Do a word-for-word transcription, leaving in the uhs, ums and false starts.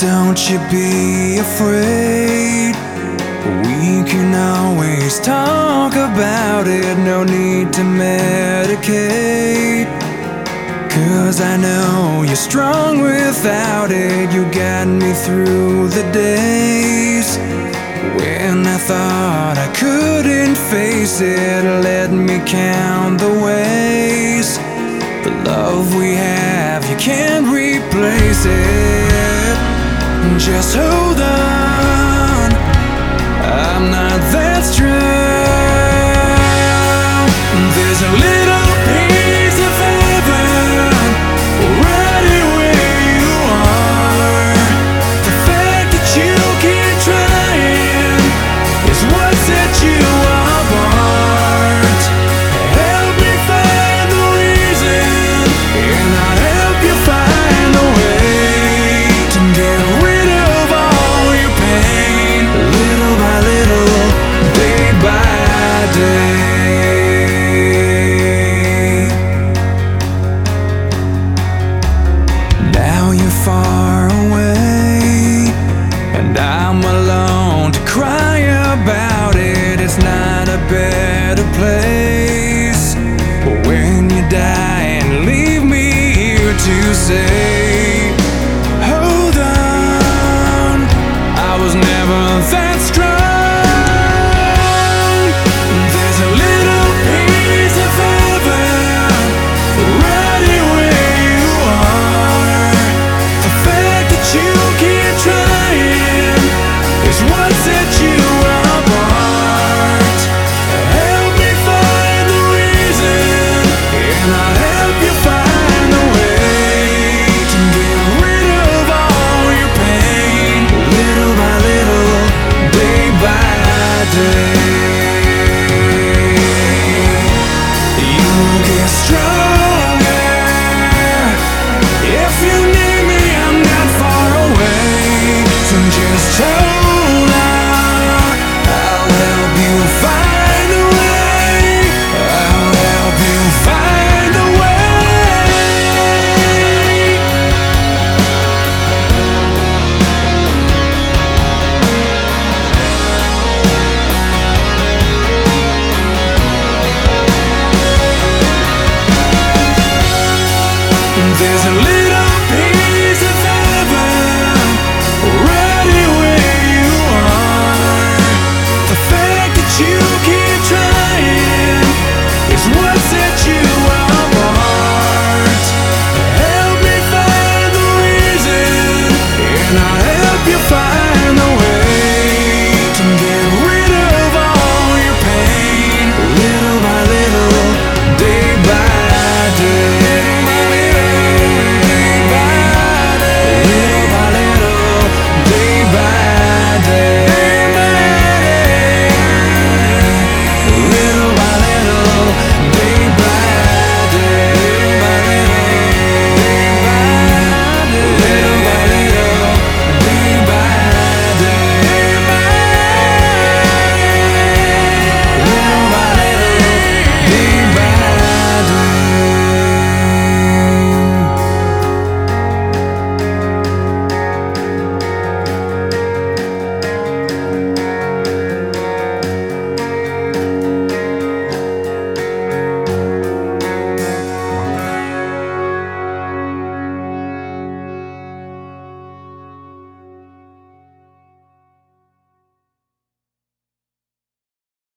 Don't you be afraid. We can always talk about it. No need to medicate. 'Cause I know you're strong without it. You got me through the days when I thought I couldn't face it. Let me count the ways. The love we have, you can't replace it. Just hold on, I'm not that strong.